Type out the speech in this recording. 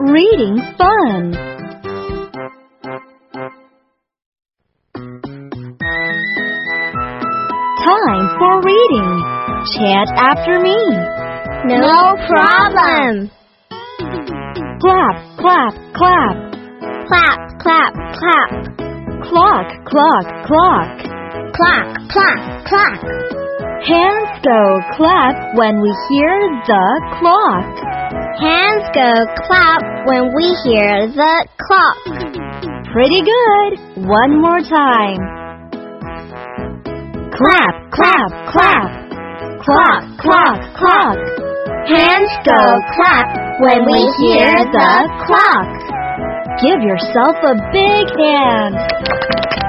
reading fun. Time for reading. Chant after me. No problem. Clap, clap, clap. Clap, clap, clap. Clock, clock, clock. Clock, clock, clock. Hands go clap when we hear the clock. Hands go clap when we hear the clock. Pretty good. One more time. Clap, clap, clap. Clock, clock, clock. Hands go clap when we hear the clock. Give yourself a big hand.